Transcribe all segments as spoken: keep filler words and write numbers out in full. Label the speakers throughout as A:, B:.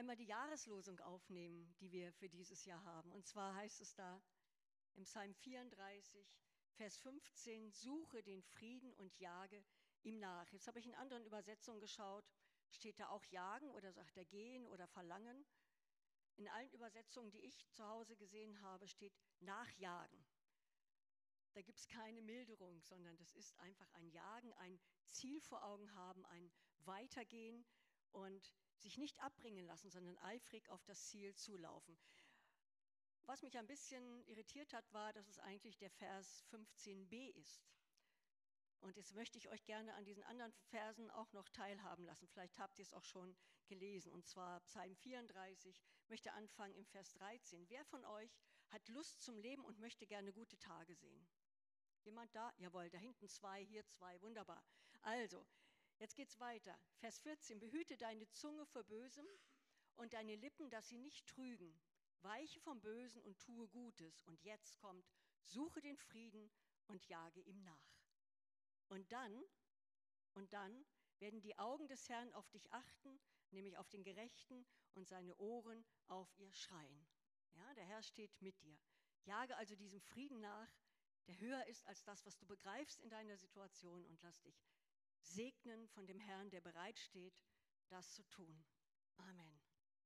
A: einmal die Jahreslosung aufnehmen, die wir für dieses Jahr haben. Und zwar heißt es da im Psalm vierunddreißig, Vers fünfzehn, suche den Frieden und jage ihm nach. Jetzt habe ich in anderen Übersetzungen geschaut, steht da auch jagen oder sagt er gehen oder verlangen. In allen Übersetzungen, die ich zu Hause gesehen habe, steht nachjagen. Da gibt es keine Milderung, sondern das ist einfach ein Jagen, ein Ziel vor Augen haben, ein Weitergehen und sich nicht abbringen lassen, sondern eifrig auf das Ziel zulaufen. Was mich ein bisschen irritiert hat, war, dass es eigentlich der Vers fünfzehn b ist. Und jetzt möchte ich euch gerne an diesen anderen Versen auch noch teilhaben lassen. Vielleicht habt ihr es auch schon gelesen. Und zwar Psalm vierunddreißig, möchte anfangen im Vers dreizehn. Wer von euch hat Lust zum Leben und möchte gerne gute Tage sehen? Jemand da? Jawohl, da hinten zwei, hier zwei, wunderbar. Also, jetzt geht's weiter. Vers vierzehn, behüte deine Zunge vor Bösem und deine Lippen, dass sie nicht trügen. Weiche vom Bösen und tue Gutes. Und jetzt kommt, suche den Frieden und jage ihm nach. Und dann, und dann werden die Augen des Herrn auf dich achten, nämlich auf den Gerechten, und seine Ohren auf ihr schreien. Ja, der Herr steht mit dir. Jage also diesem Frieden nach, der höher ist als das, was du begreifst in deiner Situation, und lass dich segnen von dem Herrn, der bereit steht, das zu tun. Amen.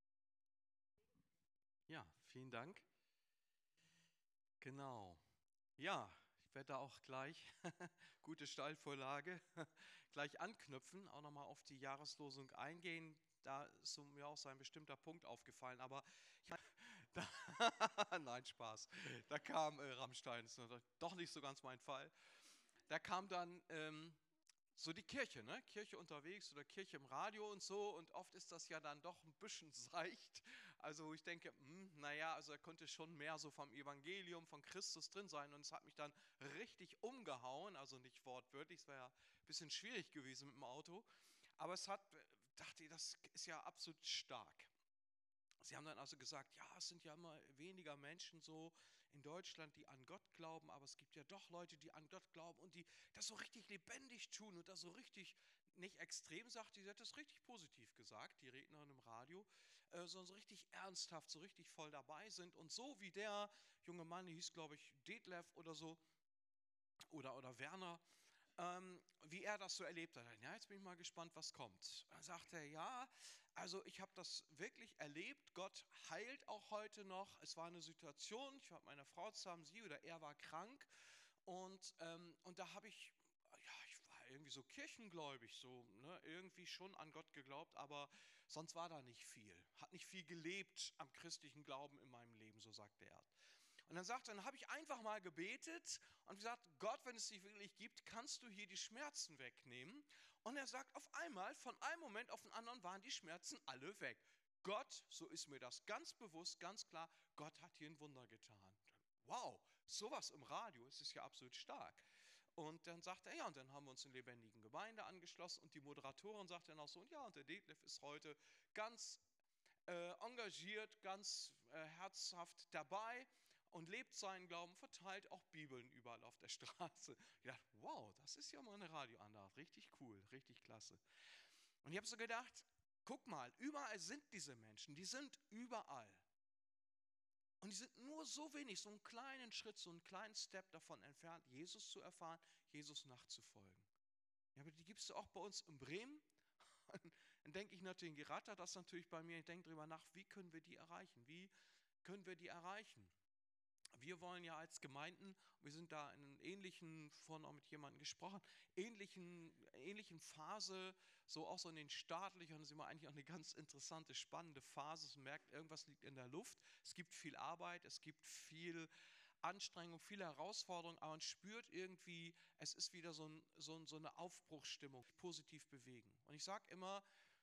B: Ja, vielen Dank. Genau. Ja, ich werde da auch gleich, gute Steilvorlage, gleich anknüpfen, auch nochmal auf die Jahreslosung eingehen. Da ist so mir auch so ein bestimmter Punkt aufgefallen, aber ich, da, nein, Spaß. Da kam äh, Rammstein, ist doch nicht so ganz mein Fall. Da kam dann ähm, so die Kirche, ne? Kirche unterwegs oder Kirche im Radio und so, und oft ist das ja dann doch ein bisschen seicht. Also ich denke, hm, naja, also da könnte schon mehr so vom Evangelium, von Christus drin sein, und es hat mich dann richtig umgehauen, also nicht wortwörtlich, es wäre ja ein bisschen schwierig gewesen mit dem Auto, aber es hat, dachte ich, das ist ja absolut stark. Sie haben dann also gesagt, ja, es sind ja immer weniger Menschen so in Deutschland, die an Gott glauben, aber es gibt ja doch Leute, die an Gott glauben und die das so richtig lebendig tun und das so richtig, nicht extrem sagt, die hat das richtig positiv gesagt, die Rednerin im Radio, äh, sondern so richtig ernsthaft, so richtig voll dabei sind, und so wie der junge Mann, der hieß glaube ich Detlef oder so, oder, oder Werner, ähm, wie er das so erlebt hat. Ja, jetzt bin ich mal gespannt, was kommt. Dann sagt er, ja, also ich habe das wirklich erlebt, Gott heilt auch heute noch. Es war eine Situation, ich war mit meiner Frau zusammen, sie oder er war krank, und, ähm, und da habe ich, ja, ich war irgendwie so kirchengläubig, so, ne, irgendwie schon an Gott geglaubt, aber sonst war da nicht viel. Hat nicht viel gelebt am christlichen Glauben in meinem Leben, so sagte er. Und dann sagt er, dann habe ich einfach mal gebetet und gesagt, Gott, wenn es dich wirklich gibt, kannst du hier die Schmerzen wegnehmen? Und er sagt, auf einmal, von einem Moment auf den anderen waren die Schmerzen alle weg. Gott, so ist mir das ganz bewusst, ganz klar, Gott hat hier ein Wunder getan. Wow, sowas im Radio, es ist ja absolut stark. Und dann sagt er, ja, und dann haben wir uns in lebendigen Gemeinde angeschlossen, und die Moderatorin sagt dann auch so, und ja, und der Detlef ist heute ganz äh, engagiert, ganz äh, herzhaft dabei und lebt seinen Glauben, verteilt auch Bibeln überall auf der Straße. Ich dachte, wow, das ist ja mal eine Radioandacht, richtig cool, richtig klasse. Und ich habe so gedacht, guck mal, überall sind diese Menschen, die sind überall. Und die sind nur so wenig, so einen kleinen Schritt, so einen kleinen Step davon entfernt, Jesus zu erfahren, Jesus nachzufolgen. Ja, aber die gibt es auch bei uns in Bremen. Dann denke ich natürlich, rattert das natürlich bei mir, ich denke darüber nach, wie können wir die erreichen? Wie können wir die erreichen? Wir wollen ja als Gemeinden, wir sind da in einer ähnlichen, vorhin auch mit jemandem gesprochen, ähnlichen, ähnlichen Phase, so auch so in den Startlöchern, das ist immer eigentlich auch eine ganz interessante, spannende Phase. Man merkt, irgendwas liegt in der Luft, es gibt viel Arbeit, es gibt viel Anstrengung, viele Herausforderungen, aber man spürt irgendwie, es ist wieder so, ein, so, ein, so eine Aufbruchsstimmung, positiv bewegen. Und ich sage immer,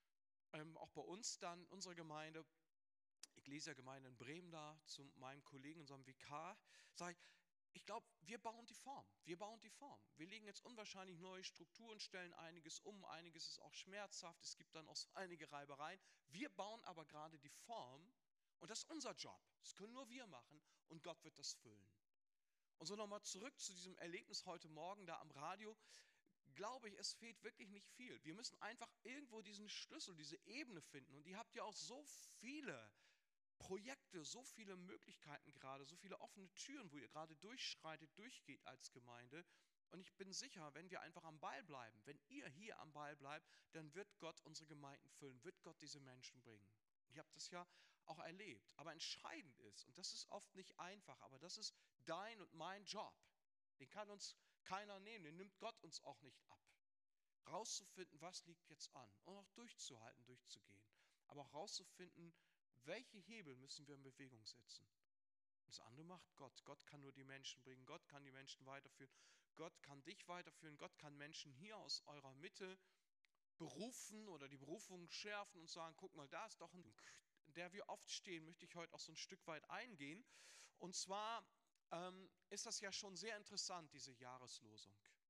B: ähm, auch bei uns dann, in unserer Gemeinde, Ecclesia-Gemeinde in Bremen da, zu meinem Kollegen, unserem Vikar, sage ich, ich glaube, wir bauen die Form. Wir bauen die Form. Wir legen jetzt unwahrscheinlich neue Strukturen, stellen einiges um, einiges ist auch schmerzhaft, es gibt dann auch so einige Reibereien. Wir bauen aber gerade die Form, und das ist unser Job. Das können nur wir machen, und Gott wird das füllen. Und so nochmal zurück zu diesem Erlebnis heute Morgen da am Radio. glaube ich, es fehlt wirklich nicht viel. Wir müssen einfach irgendwo diesen Schlüssel, diese Ebene finden. Und ihr habt ja auch so viele Projekte, so viele Möglichkeiten gerade, so viele offene Türen, wo ihr gerade durchschreitet, durchgeht als Gemeinde. Und ich bin sicher, wenn wir einfach am Ball bleiben, wenn ihr hier am Ball bleibt, dann wird Gott unsere Gemeinden füllen, wird Gott diese Menschen bringen. Ihr habt das ja auch erlebt. Aber entscheidend ist, und das ist oft nicht einfach, aber das ist dein und mein Job. Den kann uns keiner nehmen, den nimmt Gott uns auch nicht ab. Rauszufinden, was liegt jetzt an und auch durchzuhalten, durchzugehen. Aber auch rauszufinden, welche Hebel müssen wir in Bewegung setzen. Das andere macht Gott. Gott kann nur die Menschen bringen, Gott kann die Menschen weiterführen, Gott kann dich weiterführen, Gott kann Menschen hier aus eurer Mitte berufen oder die Berufung schärfen und sagen, guck mal, da ist doch ein Punkt, in der wir oft stehen, möchte ich heute auch so ein Stück weit eingehen. Und zwar ähm, ist das ja schon sehr interessant, diese Jahreslosung.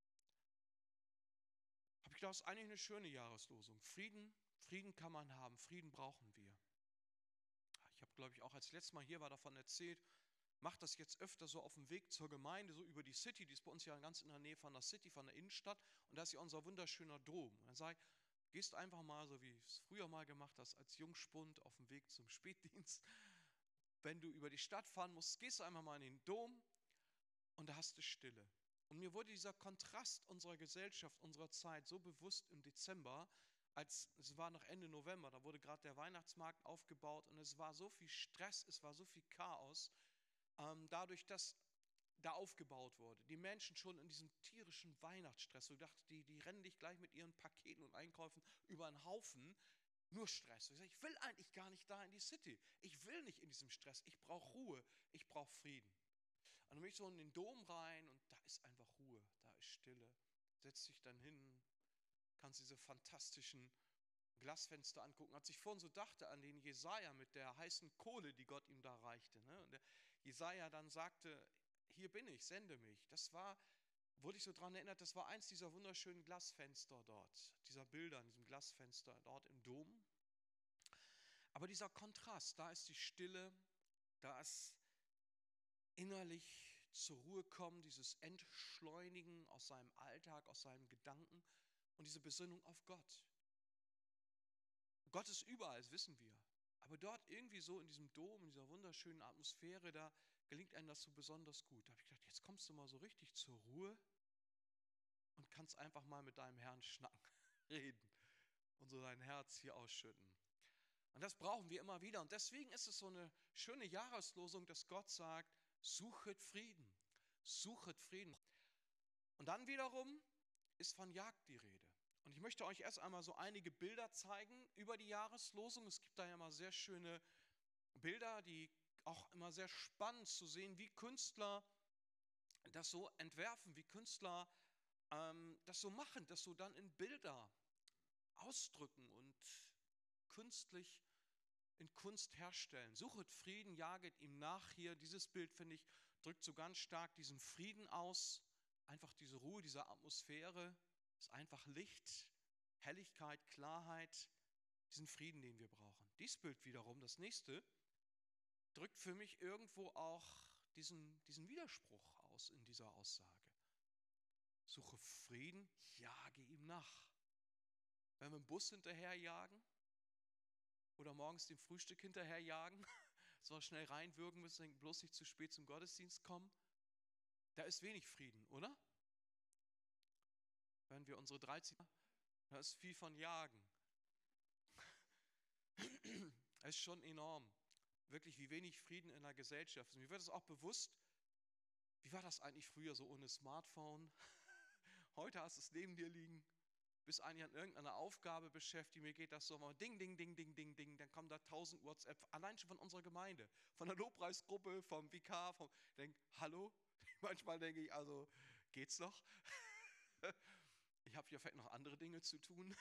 B: Habe ich gedacht, das ist eigentlich eine schöne Jahreslosung. Frieden, Frieden kann man haben, Frieden brauchen wir. Ich habe, glaube ich, auch als letztes Mal hier war davon erzählt, macht das jetzt öfter so auf dem Weg zur Gemeinde, so über die City, die ist bei uns ja ganz in der Nähe von der City, von der Innenstadt, und da ist ja unser wunderschöner Dom. Und dann sage ich, gehst einfach mal, so wie ich es früher mal gemacht hast, als Jungspund auf dem Weg zum Spätdienst, wenn du über die Stadt fahren musst, gehst du einfach mal in den Dom und da hast du Stille. Und mir wurde dieser Kontrast unserer Gesellschaft, unserer Zeit so bewusst im Dezember, als es war noch Ende November, da wurde gerade der Weihnachtsmarkt aufgebaut und es war so viel Stress, es war so viel Chaos, ähm, dadurch, dass da aufgebaut wurde. Die Menschen schon in diesem tierischen Weihnachtsstress, so dachte die, die rennen dich gleich mit ihren Paketen und Einkäufen über einen Haufen, nur Stress. Ich sage, ich will eigentlich gar nicht da in die City. Ich will nicht in diesem Stress. Ich brauche Ruhe. Ich brauche Frieden. Und dann bin ich so in den Dom rein und da ist einfach Ruhe. Da ist Stille. Setzt dich dann hin, kannst diese fantastischen Glasfenster angucken. Als ich vorhin so dachte an den Jesaja mit der heißen Kohle, die Gott ihm da reichte. Ne? Und der Jesaja dann sagte, hier bin ich, sende mich. Das war, wurde ich so daran erinnert, das war eins dieser wunderschönen Glasfenster dort, dieser Bilder in diesem Glasfenster dort im Dom. Aber dieser Kontrast, da ist die Stille, da ist innerlich zur Ruhe kommen, dieses Entschleunigen aus seinem Alltag, aus seinen Gedanken und diese Besinnung auf Gott. Gott ist überall, das wissen wir. Aber dort irgendwie so in diesem Dom, in dieser wunderschönen Atmosphäre, da gelingt einem das so besonders gut. Da habe ich gedacht, jetzt kommst du mal so richtig zur Ruhe und kannst einfach mal mit deinem Herrn schnacken, reden und so dein Herz hier ausschütten. Und das brauchen wir immer wieder. Und deswegen ist es so eine schöne Jahreslosung, dass Gott sagt, suchet Frieden, suchet Frieden. Und dann wiederum ist von Jagd die Rede. Und ich möchte euch erst einmal so einige Bilder zeigen über die Jahreslosung. Es gibt da ja mal sehr schöne Bilder, die auch immer sehr spannend zu sehen, wie Künstler das so entwerfen, wie Künstler ähm, das so machen, das so dann in Bilder ausdrücken und künstlich in Kunst herstellen. Suchet Frieden, jaget ihm nach hier. Dieses Bild, finde ich, drückt so ganz stark diesen Frieden aus. Einfach diese Ruhe, diese Atmosphäre. Es ist einfach Licht, Helligkeit, Klarheit, diesen Frieden, den wir brauchen. Dieses Bild wiederum, das nächste, drückt für mich irgendwo auch diesen, diesen Widerspruch aus in dieser Aussage. Suche Frieden, jage ihm nach. Wenn wir im Bus hinterherjagen oder morgens dem Frühstück hinterherjagen, so schnell reinwürgen müssen, bloß nicht zu spät zum Gottesdienst kommen, da ist wenig Frieden, oder? Wenn wir unsere dreizehn, da ist viel von Jagen. Es ist schon enorm, wirklich wie wenig Frieden in der Gesellschaft ist. Mir wird es auch bewusst, wie war das eigentlich früher so ohne Smartphone? Heute hast du es neben dir liegen, bist eigentlich an irgendeiner Aufgabe beschäftigt, mir geht das so mal ding, ding, ding, ding, ding, ding, dann kommen da tausend WhatsApp, allein schon von unserer Gemeinde, von der Lobpreisgruppe, vom Vikar, vom, denk, hallo? Manchmal denke ich, also, geht's noch? Ich habe ja vielleicht noch andere Dinge zu tun.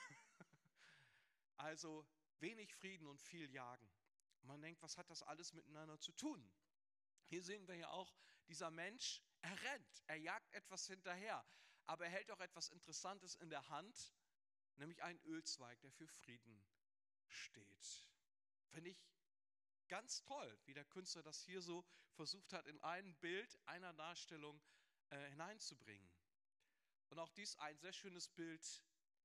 B: Also, wenig Frieden und viel Jagen. Und man denkt, was hat das alles miteinander zu tun? Hier sehen wir ja auch, dieser Mensch, er rennt, er jagt etwas hinterher, aber er hält auch etwas Interessantes in der Hand, nämlich einen Ölzweig, der für Frieden steht. Finde ich ganz toll, wie der Künstler das hier so versucht hat, in ein Bild einer Darstellung äh, hineinzubringen. Und auch dies ein sehr schönes Bild.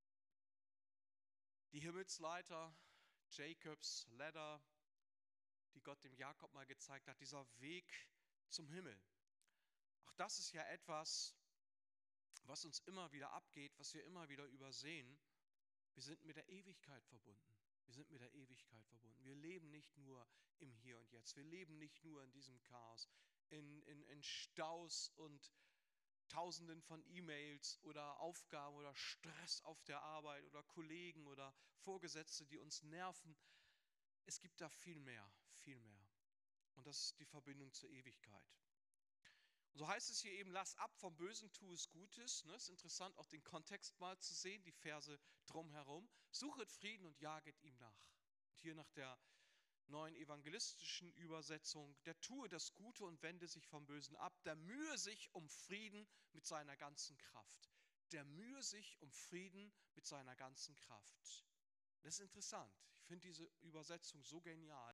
B: Die Himmelsleiter, Jacobs Ladder, die Gott dem Jakob mal gezeigt hat, dieser Weg zum Himmel. Auch das ist ja etwas, was uns immer wieder abgeht, was wir immer wieder übersehen. Wir sind mit der Ewigkeit verbunden. Wir sind mit der Ewigkeit verbunden. Wir leben nicht nur im Hier und Jetzt. Wir leben nicht nur in diesem Chaos, in, in, in Staus und Tausenden von E-Mails oder Aufgaben oder Stress auf der Arbeit oder Kollegen oder Vorgesetzte, die uns nerven. Es gibt da viel mehr, viel mehr. Und das ist die Verbindung zur Ewigkeit. Und so heißt es hier eben, lass ab vom Bösen, tu es Gutes. Ne, ist interessant, auch den Kontext mal zu sehen, die Verse drumherum. Suchet Frieden und jaget ihm nach. Und hier nach der neuen evangelistischen Übersetzung, der tue das Gute und wende sich vom Bösen ab, der mühe sich um Frieden mit seiner ganzen Kraft. Der mühe sich um Frieden mit seiner ganzen Kraft. Das ist interessant. Ich finde diese Übersetzung so genial.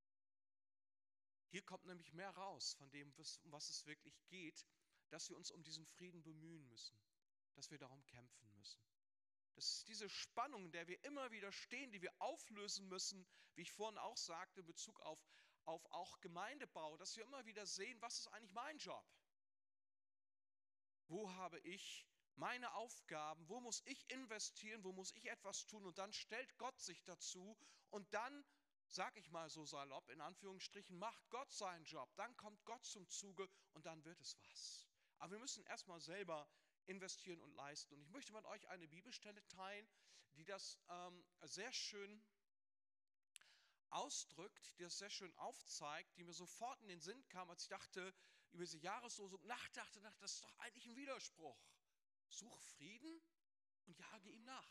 B: Hier kommt nämlich mehr raus von dem, um was es wirklich geht, dass wir uns um diesen Frieden bemühen müssen, dass wir darum kämpfen müssen. Das ist diese Spannung, in der wir immer wieder stehen, die wir auflösen müssen, wie ich vorhin auch sagte, in Bezug auf, auf auch Gemeindebau, dass wir immer wieder sehen, was ist eigentlich mein Job? Wo habe ich meine Aufgaben? Wo muss ich investieren? Wo muss ich etwas tun? Und dann stellt Gott sich dazu und dann, sag ich mal so salopp, in Anführungsstrichen, macht Gott seinen Job. Dann kommt Gott zum Zuge und dann wird es was. Aber wir müssen erstmal selber investieren und leisten. Und ich möchte mit euch eine Bibelstelle teilen, die das ähm, sehr schön ausdrückt, die das sehr schön aufzeigt, die mir sofort in den Sinn kam, als ich dachte, über diese Jahreslosung nachdachte, dachte, das ist doch eigentlich ein Widerspruch. Such Frieden und jage ihm nach.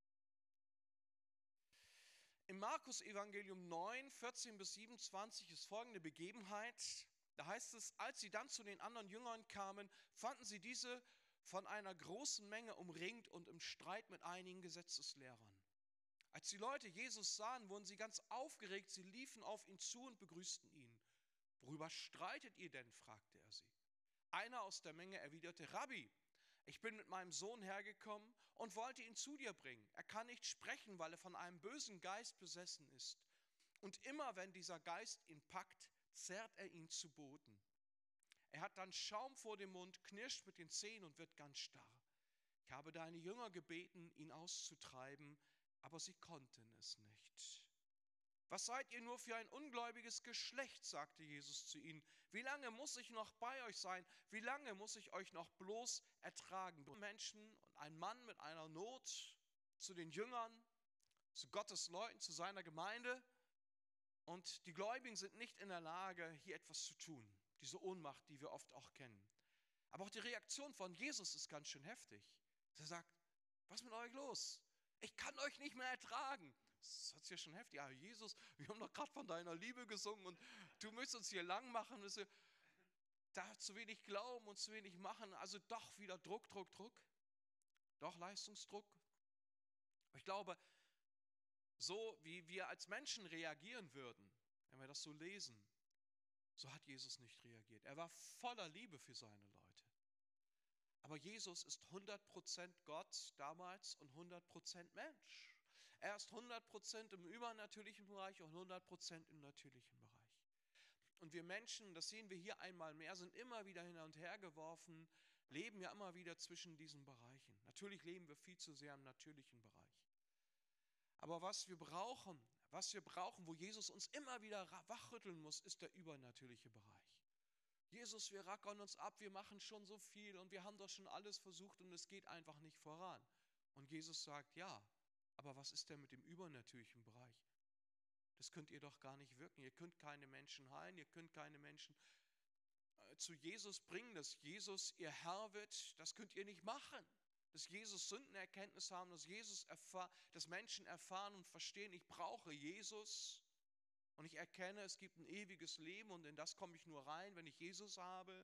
B: Im Markus-Evangelium neun, vierzehn bis siebenundzwanzig ist folgende Begebenheit. Da heißt es, als sie dann zu den anderen Jüngern kamen, fanden sie diese von einer großen Menge umringt und im Streit mit einigen Gesetzeslehrern. Als die Leute Jesus sahen, wurden sie ganz aufgeregt. Sie liefen auf ihn zu und begrüßten ihn. Worüber streitet ihr denn? Fragte er sie. Einer aus der Menge erwiderte, Rabbi, ich bin mit meinem Sohn hergekommen und wollte ihn zu dir bringen. Er kann nicht sprechen, weil er von einem bösen Geist besessen ist. Und immer wenn dieser Geist ihn packt, zerrt er ihn zu Boden. Er hat dann Schaum vor dem Mund, knirscht mit den Zähnen und wird ganz starr. Ich habe deine Jünger gebeten, ihn auszutreiben, aber sie konnten es nicht. Was seid ihr nur für ein ungläubiges Geschlecht, sagte Jesus zu ihnen. Wie lange muss ich noch bei euch sein? Wie lange muss ich euch noch bloß ertragen? Menschen und ein Mann mit einer Not zu den Jüngern, zu Gottes Leuten, zu seiner Gemeinde. Und die Gläubigen sind nicht in der Lage, hier etwas zu tun. Diese Ohnmacht, die wir oft auch kennen. Aber auch die Reaktion von Jesus ist ganz schön heftig. Er sagt, was ist mit euch los? Ich kann euch nicht mehr ertragen. Das ist ja schon heftig. Ja, Jesus, wir haben doch gerade von deiner Liebe gesungen und du möchtest uns hier lang machen. Da zu wenig glauben und zu wenig machen. Also doch wieder Druck, Druck, Druck. Doch Leistungsdruck. Ich glaube, so wie wir als Menschen reagieren würden, wenn wir das so lesen, so hat Jesus nicht reagiert. Er war voller Liebe für seine Leute. Aber Jesus ist hundert Prozent Gott damals und hundert Prozent Mensch. Er ist hundert Prozent im übernatürlichen Bereich und hundert Prozent im natürlichen Bereich. Und wir Menschen, das sehen wir hier einmal mehr, sind immer wieder hin und her geworfen, leben ja immer wieder zwischen diesen Bereichen. Natürlich leben wir viel zu sehr im natürlichen Bereich. Aber was wir brauchen, was wir brauchen, wo Jesus uns immer wieder wachrütteln muss, ist der übernatürliche Bereich. Jesus, wir rackern uns ab, wir machen schon so viel und wir haben doch schon alles versucht und es geht einfach nicht voran. Und Jesus sagt, ja, aber was ist denn mit dem übernatürlichen Bereich? Das könnt ihr doch gar nicht wirken. Ihr könnt keine Menschen heilen, ihr könnt keine Menschen äh, zu Jesus bringen, dass Jesus ihr Herr wird. Das könnt ihr nicht machen. Dass Jesus Sündenerkenntnis haben, dass Jesus erfahr, dass Menschen erfahren und verstehen, ich brauche Jesus. Und ich erkenne, es gibt ein ewiges Leben und in das komme ich nur rein, wenn ich Jesus habe.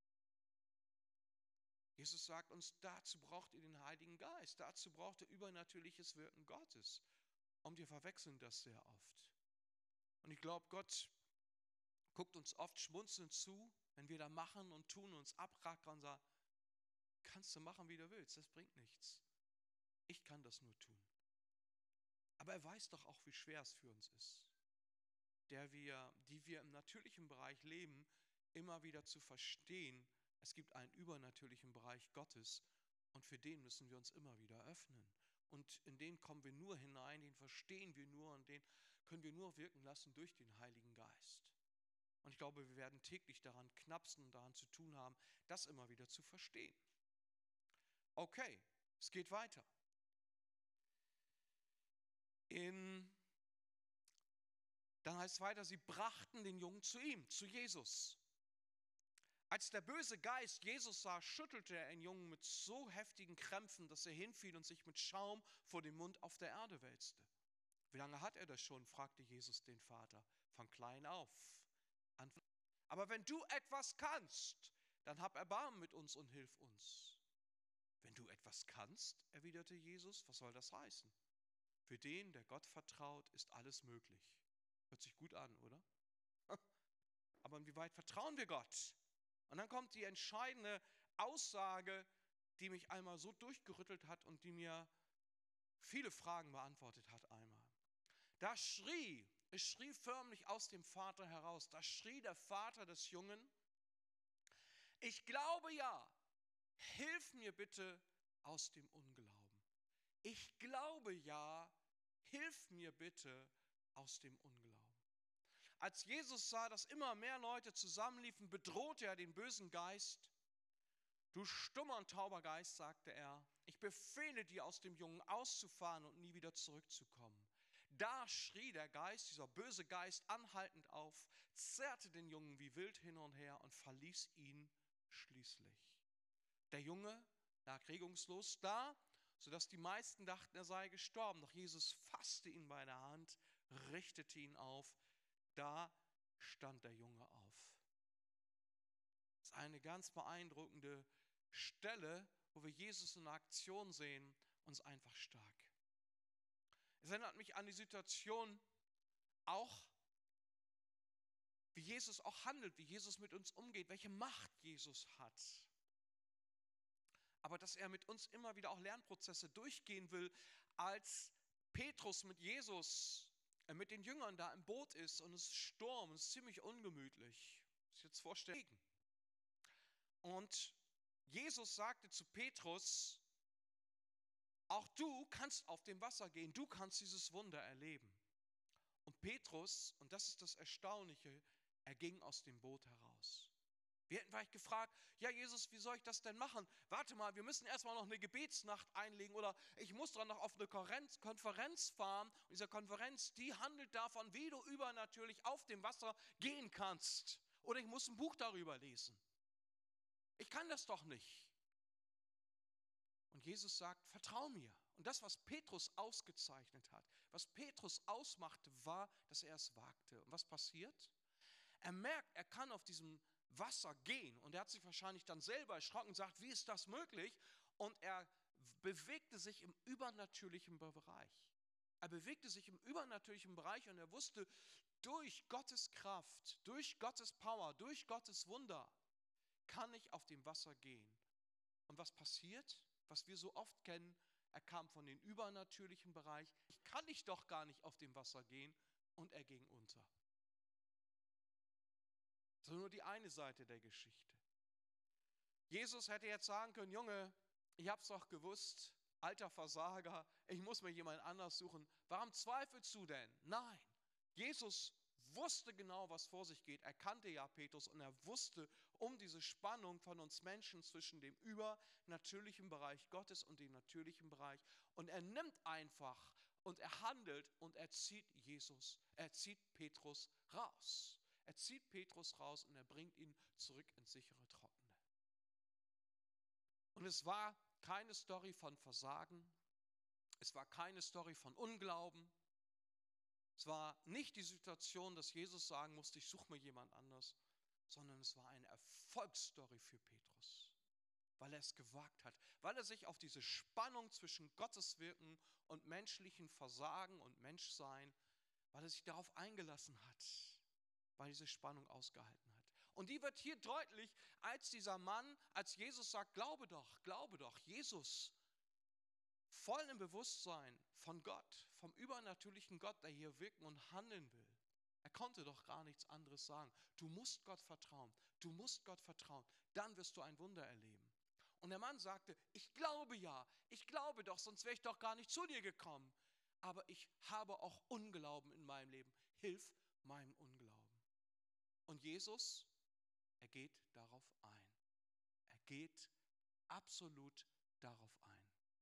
B: Jesus sagt uns, dazu braucht ihr den Heiligen Geist, dazu braucht ihr übernatürliches Wirken Gottes. Und wir verwechseln das sehr oft. Und ich glaube, Gott guckt uns oft schmunzelnd zu, wenn wir da machen und tun, uns abrackern und sagt, kannst du machen, wie du willst, das bringt nichts. Ich kann das nur tun. Aber er weiß doch auch, wie schwer es für uns ist, der wir, die wir im natürlichen Bereich leben, immer wieder zu verstehen, es gibt einen übernatürlichen Bereich Gottes und für den müssen wir uns immer wieder öffnen. Und in den kommen wir nur hinein, den verstehen wir nur und den können wir nur wirken lassen durch den Heiligen Geist. Und ich glaube, wir werden täglich daran knapsen und daran zu tun haben, das immer wieder zu verstehen. Okay, es geht weiter. In, dann heißt es weiter, sie brachten den Jungen zu ihm, zu Jesus. Als der böse Geist Jesus sah, schüttelte er den Jungen mit so heftigen Krämpfen, dass er hinfiel und sich mit Schaum vor dem Mund auf der Erde wälzte. Wie lange hat er das schon? Fragte Jesus den Vater. Von klein auf. Aber wenn du etwas kannst, dann hab Erbarmen mit uns und hilf uns. Wenn du etwas kannst, erwiderte Jesus, was soll das heißen? Für den, der Gott vertraut, ist alles möglich. Hört sich gut an, oder? Aber inwieweit vertrauen wir Gott? Und dann kommt die entscheidende Aussage, die mich einmal so durchgerüttelt hat und die mir viele Fragen beantwortet hat einmal. Da schrie, es schrie förmlich aus dem Vater heraus, da schrie der Vater des Jungen, ich glaube ja, hilf mir bitte aus dem Unglauben. Ich glaube ja, hilf mir bitte aus dem Unglauben. Als Jesus sah, dass immer mehr Leute zusammenliefen, bedrohte er den bösen Geist. Du stummer und tauber Geist, sagte er, ich befehle dir, aus dem Jungen auszufahren und nie wieder zurückzukommen. Da schrie der Geist, dieser böse Geist, anhaltend auf, zerrte den Jungen wie wild hin und her und verließ ihn schließlich. Der Junge lag regungslos da, sodass die meisten dachten, er sei gestorben. Doch Jesus fasste ihn bei der Hand, richtete ihn auf. Da stand der Junge auf. Das ist eine ganz beeindruckende Stelle, wo wir Jesus in Aktion sehen, uns einfach stark. Es erinnert mich an die Situation auch, wie Jesus auch handelt, wie Jesus mit uns umgeht, welche Macht Jesus hat. Aber dass er mit uns immer wieder auch Lernprozesse durchgehen will, als Petrus mit Jesus, äh, mit den Jüngern da im Boot ist und es ist Sturm, es ist ziemlich ungemütlich. Das ist jetzt vorstellen. Und Jesus sagte zu Petrus, auch du kannst auf dem Wasser gehen, du kannst dieses Wunder erleben. Und Petrus, und das ist das Erstaunliche, er ging aus dem Boot heraus. Wir hätten vielleicht gefragt, ja Jesus, wie soll ich das denn machen? Warte mal, wir müssen erstmal noch eine Gebetsnacht einlegen oder ich muss dann noch auf eine Konferenz fahren. Und diese Konferenz, die handelt davon, wie du übernatürlich auf dem Wasser gehen kannst. Oder ich muss ein Buch darüber lesen. Ich kann das doch nicht. Und Jesus sagt, vertrau mir. Und das, was Petrus ausgezeichnet hat, was Petrus ausmachte, war, dass er es wagte. Und was passiert? Er merkt, er kann auf diesem Wasser gehen. Und er hat sich wahrscheinlich dann selber erschrocken und sagt, wie ist das möglich? Und er bewegte sich im übernatürlichen Bereich. Er bewegte sich im übernatürlichen Bereich und er wusste, durch Gottes Kraft, durch Gottes Power, durch Gottes Wunder kann ich auf dem Wasser gehen. Und was passiert? Was wir so oft kennen, er kam von dem übernatürlichen Bereich. Ich kann ich doch gar nicht auf dem Wasser gehen und er ging unter. Das ist nur die eine Seite der Geschichte. Jesus hätte jetzt sagen können, Junge, ich hab's doch gewusst, alter Versager, ich muss mir jemand anders suchen. Warum zweifelst du denn? Nein, Jesus wusste genau, was vor sich geht. Er kannte ja Petrus und er wusste um diese Spannung von uns Menschen zwischen dem übernatürlichen Bereich Gottes und dem natürlichen Bereich. Und er nimmt einfach und er handelt und er zieht Jesus, er zieht Petrus raus. Er zieht Petrus raus und er bringt ihn zurück ins sichere Trockene. Und es war keine Story von Versagen, es war keine Story von Unglauben, es war nicht die Situation, dass Jesus sagen musste, ich suche mir jemand anders, sondern es war eine Erfolgsstory für Petrus, weil er es gewagt hat, weil er sich auf diese Spannung zwischen Gottes Wirken und menschlichen Versagen und Menschsein, weil er sich darauf eingelassen hat, weil er diese Spannung ausgehalten hat. Und die wird hier deutlich, als dieser Mann, als Jesus sagt, glaube doch, glaube doch, Jesus, voll im Bewusstsein von Gott, vom übernatürlichen Gott, der hier wirken und handeln will. Er konnte doch gar nichts anderes sagen. Du musst Gott vertrauen, du musst Gott vertrauen, dann wirst du ein Wunder erleben. Und der Mann sagte, ich glaube ja, ich glaube doch, sonst wäre ich doch gar nicht zu dir gekommen. Aber ich habe auch Unglauben in meinem Leben. Hilf meinem Unglauben. Und Jesus, er geht darauf ein. Er geht absolut darauf ein.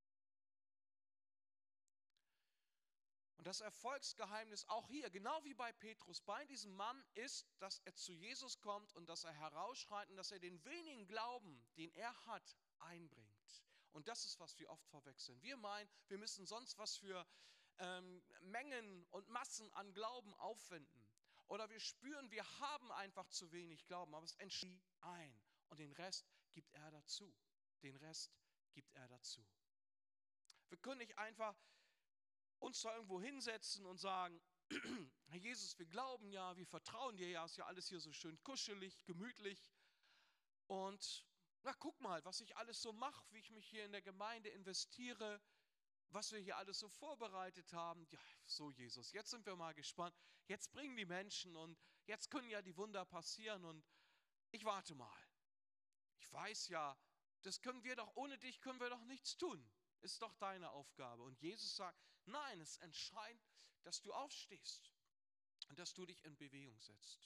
B: Und das Erfolgsgeheimnis auch hier, genau wie bei Petrus, bei diesem Mann ist, dass er zu Jesus kommt und dass er herausschreit und dass er den wenigen Glauben, den er hat, einbringt. Und das ist, was wir oft verwechseln. Wir meinen, wir müssen sonst was für ähm, Mengen und Massen an Glauben aufwenden. Oder wir spüren, wir haben einfach zu wenig Glauben, aber es entsteht ein. Und den Rest gibt er dazu. Den Rest gibt er dazu. Wir können nicht einfach uns da irgendwo hinsetzen und sagen, Herr Jesus, wir glauben ja, wir vertrauen dir ja, ist ja alles hier so schön kuschelig, gemütlich. Und na, guck mal, was ich alles so mache, wie ich mich hier in der Gemeinde investiere, was wir hier alles so vorbereitet haben. Ja, so Jesus, jetzt sind wir mal gespannt. Jetzt bringen die Menschen und jetzt können ja die Wunder passieren und ich warte mal. Ich weiß ja, das können wir doch, ohne dich können wir doch nichts tun. Ist doch deine Aufgabe. Und Jesus sagt, nein, es ist entscheidend, dass du aufstehst und dass du dich in Bewegung setzt.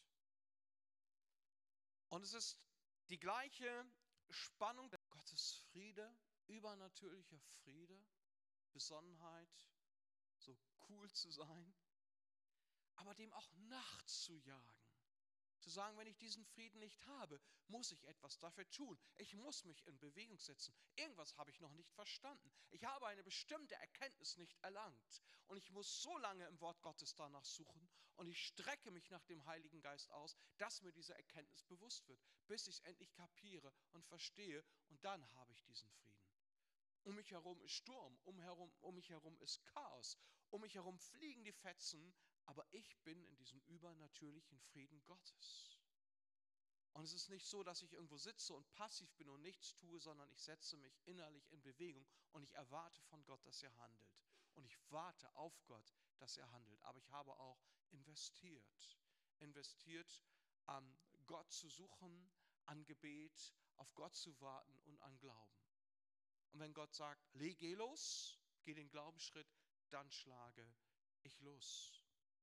B: Und es ist die gleiche Spannung, Gottes Friede, übernatürlicher Friede, Besonnenheit, so cool zu sein, aber dem auch nachzujagen. Zu sagen, wenn ich diesen Frieden nicht habe, muss ich etwas dafür tun. Ich muss mich in Bewegung setzen. Irgendwas habe ich noch nicht verstanden. Ich habe eine bestimmte Erkenntnis nicht erlangt. Und ich muss so lange im Wort Gottes danach suchen und ich strecke mich nach dem Heiligen Geist aus, dass mir diese Erkenntnis bewusst wird, bis ich es endlich kapiere und verstehe und dann habe ich diesen Frieden. Um mich herum ist Sturm, um, herum, um mich herum ist Chaos, um mich herum fliegen die Fetzen, aber ich bin in diesem übernatürlichen Frieden Gottes. Und es ist nicht so, dass ich irgendwo sitze und passiv bin und nichts tue, sondern ich setze mich innerlich in Bewegung und ich erwarte von Gott, dass er handelt. Und ich warte auf Gott, dass er handelt. Aber ich habe auch investiert. Investiert, an Gott zu suchen, an Gebet, auf Gott zu warten und an Glauben. Und wenn Gott sagt, geh los, geh den Glaubensschritt, dann schlage ich los.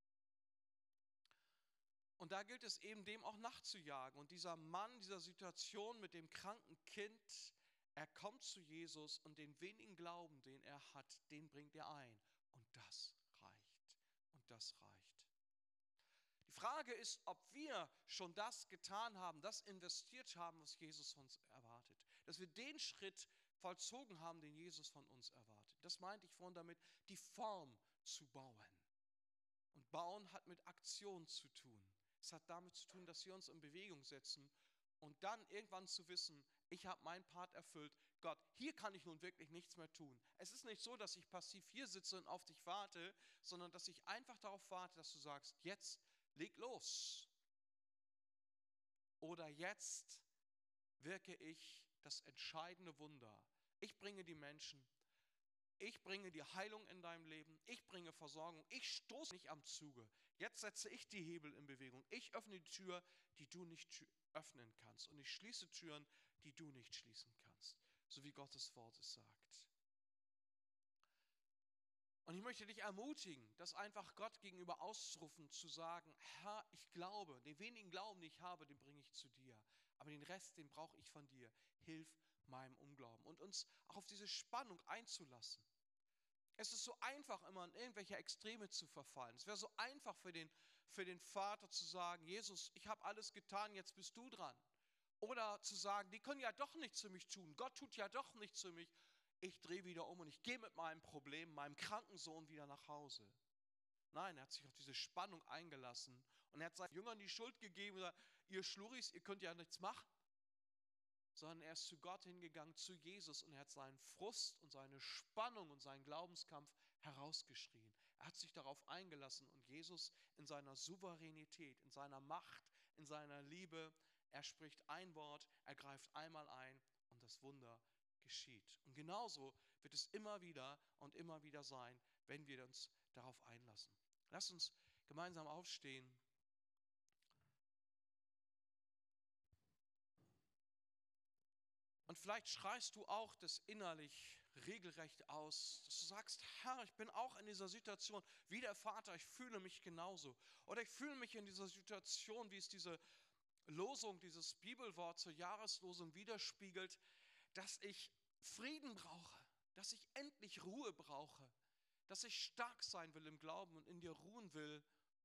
B: Und da gilt es eben, dem auch nachzujagen. Und dieser Mann, dieser Situation mit dem kranken Kind, er kommt zu Jesus und den wenigen Glauben, den er hat, den bringt er ein. Und das reicht. Und das reicht. Die Frage ist, ob wir schon das getan haben, das investiert haben, was Jesus von uns erwartet. Dass wir den Schritt vollzogen haben, den Jesus von uns erwartet. Das meinte ich vorhin damit, die Form zu bauen. Und bauen hat mit Aktion zu tun. Es hat damit zu tun, dass wir uns in Bewegung setzen und dann irgendwann zu wissen, ich habe meinen Part erfüllt. Gott, hier kann ich nun wirklich nichts mehr tun. Es ist nicht so, dass ich passiv hier sitze und auf dich warte, sondern dass ich einfach darauf warte, dass du sagst, jetzt leg los. Oder jetzt wirke ich das entscheidende Wunder. Ich bringe die Menschen, ich bringe die Heilung in deinem Leben, ich bringe Versorgung, ich stoße nicht am Zuge. Jetzt setze ich die Hebel in Bewegung. Ich öffne die Tür, die du nicht öffnen kannst. Und ich schließe Türen, die du nicht schließen kannst. So wie Gottes Wort es sagt. Und ich möchte dich ermutigen, das einfach Gott gegenüber auszurufen, zu sagen, Herr, ich glaube, den wenigen Glauben, den ich habe, den bringe ich zu dir. Aber den Rest, den brauche ich von dir. Hilf meinem Unglauben. Und uns auch auf diese Spannung einzulassen. Es ist so einfach, immer in irgendwelche Extreme zu verfallen. Es wäre so einfach für den, für den Vater zu sagen, Jesus, ich habe alles getan, jetzt bist du dran. Oder zu sagen, die können ja doch nichts für mich tun. Gott tut ja doch nichts für mich. Ich drehe wieder um und ich gehe mit meinem Problem, meinem kranken Sohn wieder nach Hause. Nein, er hat sich auf diese Spannung eingelassen und er hat seinen Jüngern die Schuld gegeben und gesagt, ihr Schluris, ihr könnt ja nichts machen. Sondern er ist zu Gott hingegangen, zu Jesus und er hat seinen Frust und seine Spannung und seinen Glaubenskampf herausgeschrien. Er hat sich darauf eingelassen und Jesus in seiner Souveränität, in seiner Macht, in seiner Liebe, Er spricht ein Wort, er greift einmal ein und das Wunder geschieht. Und genauso wird es immer wieder und immer wieder sein, wenn wir uns darauf einlassen. Lass uns gemeinsam aufstehen. Und vielleicht schreist du auch das innerlich regelrecht aus, dass du sagst, Herr, ich bin auch in dieser Situation wie der Vater, ich fühle mich genauso. Oder ich fühle mich in dieser Situation, wie es diese Losung, dieses Bibelwort zur Jahreslosung widerspiegelt, dass ich Frieden brauche, dass ich endlich Ruhe brauche, dass ich stark sein will im Glauben und in dir ruhen will.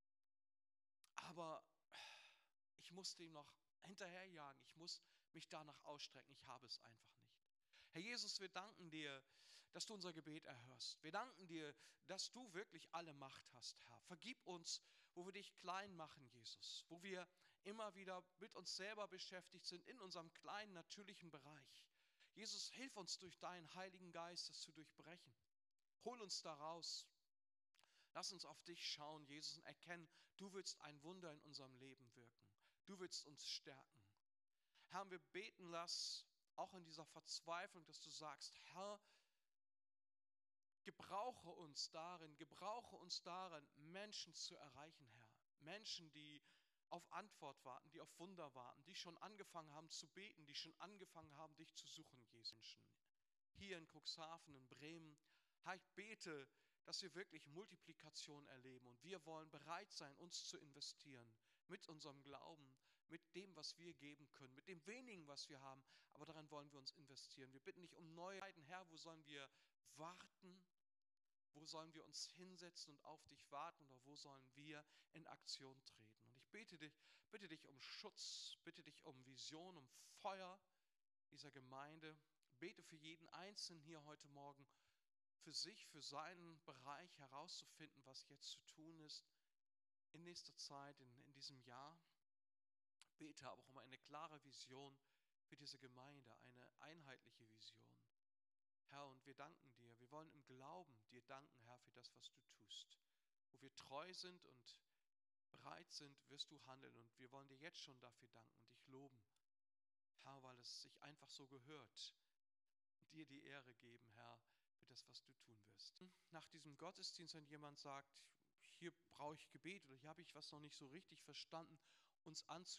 B: Aber ich muss dem noch hinterherjagen, ich muss mich danach ausstrecken, ich habe es einfach nicht. Herr Jesus, wir danken dir, dass du unser Gebet erhörst. Wir danken dir, dass du wirklich alle Macht hast, Herr. Vergib uns, wo wir dich klein machen, Jesus, wo wir immer wieder mit uns selber beschäftigt sind in unserem kleinen, natürlichen Bereich. Jesus, hilf uns durch deinen Heiligen Geist, das zu durchbrechen. Hol uns da raus. Lass uns auf dich schauen, Jesus, und erkennen, du willst ein Wunder in unserem Leben wirken. Du willst uns stärken. Herr, wir beten das auch in dieser Verzweiflung, dass du sagst, Herr, gebrauche uns darin, gebrauche uns darin, Menschen zu erreichen, Herr. Menschen, die auf Antwort warten, die auf Wunder warten, die schon angefangen haben zu beten, die schon angefangen haben, dich zu suchen, Jesus. Menschen. Hier in Cuxhaven, in Bremen, Herr, ich bete, dass wir wirklich Multiplikation erleben und wir wollen bereit sein, uns zu investieren mit unserem Glauben, mit dem, was wir geben können, mit dem wenigen, was wir haben, aber daran wollen wir uns investieren. Wir bitten dich um Neuheiten, Herr, wo sollen wir warten, wo sollen wir uns hinsetzen und auf dich warten oder wo sollen wir in Aktion treten. Und ich bete dich, bitte dich um Schutz, bitte dich um Vision, um Feuer dieser Gemeinde, bete für jeden Einzelnen hier heute Morgen, für sich, für seinen Bereich herauszufinden, was jetzt zu tun ist in nächster Zeit, in, in diesem Jahr. Bete aber auch um eine klare Vision für diese Gemeinde, eine einheitliche Vision. Herr, und wir danken dir. Wir wollen im Glauben dir danken, Herr, für das, was du tust. Wo wir treu sind und bereit sind, wirst du handeln. Und wir wollen dir jetzt schon dafür danken und dich loben. Herr, weil es sich einfach so gehört. Und dir die Ehre geben, Herr, für das, was du tun wirst. Nach diesem Gottesdienst, wenn jemand sagt, hier brauche ich Gebet oder hier habe ich was noch nicht so richtig verstanden, uns anzunehmen.